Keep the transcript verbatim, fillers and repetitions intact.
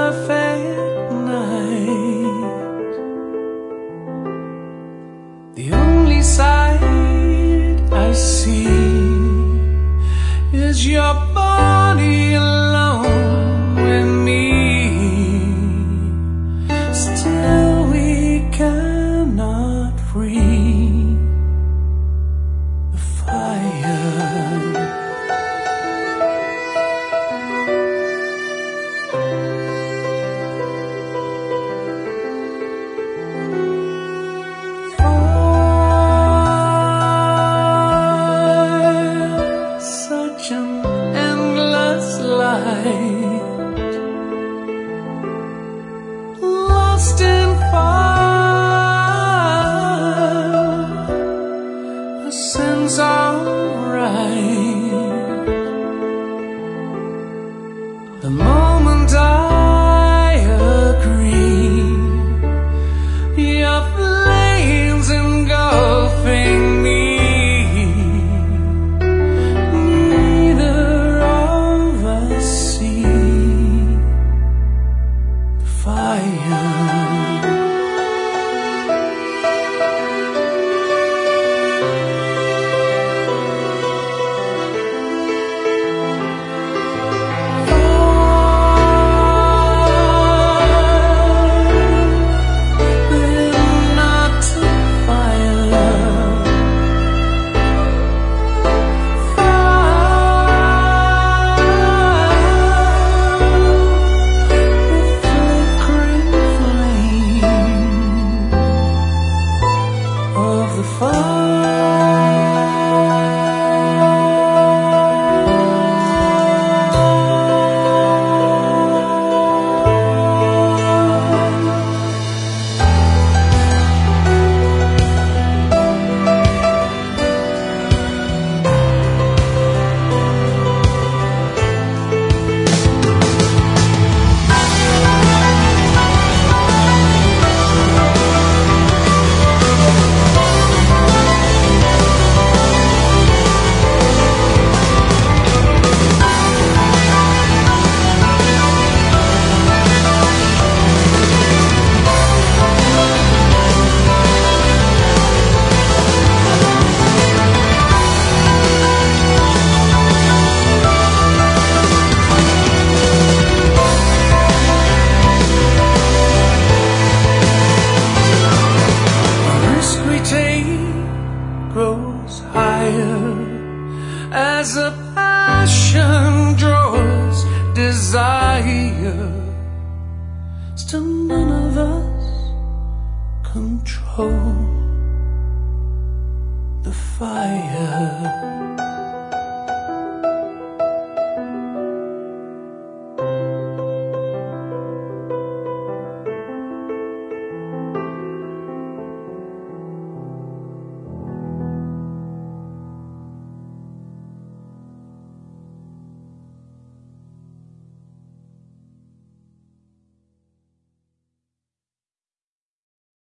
perfect night. The only sight I see is your body alone with me. Still we cannot free the fire. Lost in fire, a sense of right. The moment I agree, your flames engulfing me. Neither of us see the fire. The grows higher as a passion draws desire. Still none of us control the fire.